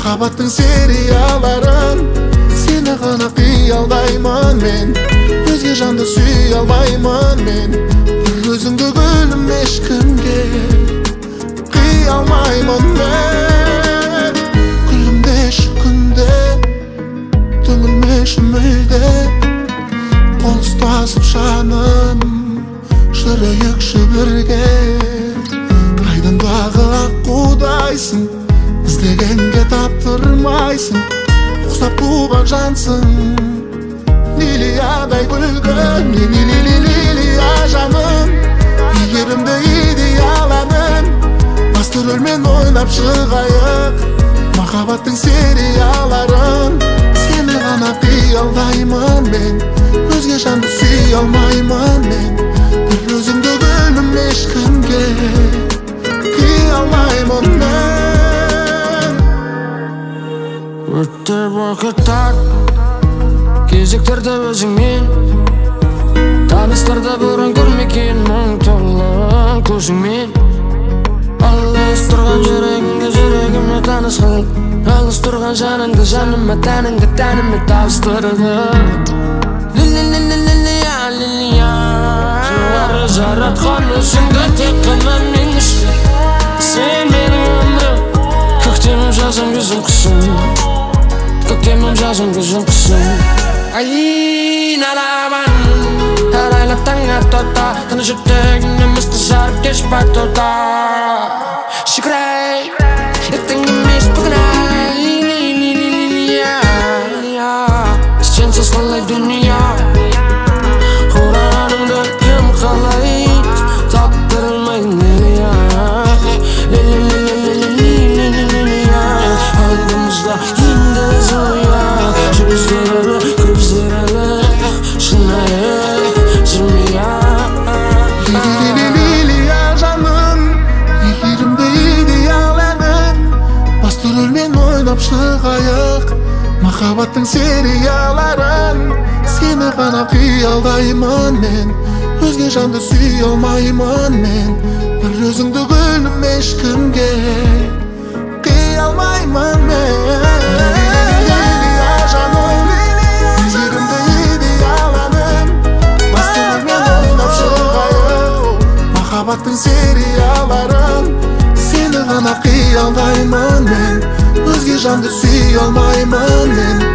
Махаббаттың серияларын сені ғана қиялдаймын мен. Өзге жанды сүй алмаймын мен. Бір өзіңді гүлім ешкімге қия алмаймын мен. Күлімдеші күнде, түңілмеші мүлде. Қол ұстасып жаным, жүрейікші бірге. Айдындағы аққудайсың, іздегенге таптырмайсың. Ұқсап туған жансың, лилиядай гүлгін. Лилия жаным, игеримді идеяланым. Басты рөлмен ойнап шығайық махаббаттың серияларын. Сені ғана қиялдаймын мен. Өзге жанды сүй алмаймын мен. Бір өзіңді гүлім ешкімге қия алмаймын мен. Өтті уақыттар, кезектерді өзіңмен. Таныстырды бұрын көрмеген мұң толы көзіңмен. Алыс тұрған жүрегіңді жүрегіме таныс қыл. Алыс тұрған жаныңды жаныма, тәніңді тәніме табыстырды. Лилия, жаратқан өзіңді тек қана мен үшін. Сен менің өмірім, көктемім жазым күзім қысым. Көктемім жазым күзім қысым. Айналабан, арайлап таң атота. Тыныш жүрегімді мысты жарып кеш батота. Шүкірай, ертең емес бүгін ай. Сенсіз қалай дүния, құраныңды кім қалайды, таптырмайды Лилия. Алдымызда енді зоя, жүздері көздері шынайы жүрмей. Лилия жаным, игеримді идеяланым. Басты рөлмен ойнап шығайық махаббаттың серияларын. Сені ғана қиялдаймын мен. Өзге жанды сүй алмаймын мен. Бір өзіңді гүлім ешкімге қия алмаймын мен. Лилия жаным, игеримді идеяланым. Басты рөлмен ойнап шығайық махаббаттың серияларын. Сені ғана қиялдаймын мен. Өзге жанды сүй алмаймын мен.